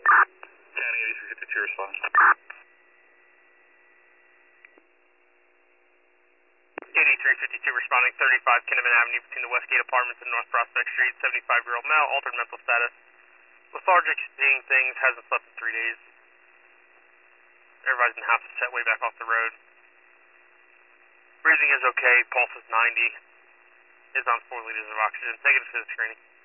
108352 response. 8352 responding, 35 Kinnaman Avenue between the Westgate Apartments and North Prospect Street, 75-year-old male, altered mental status, lethargic, seeing things, hasn't slept in 3 days. Everybody's in half a set way back off the road. Breathing is okay, pulse is 90, is on 4 liters of oxygen, negative for the screening.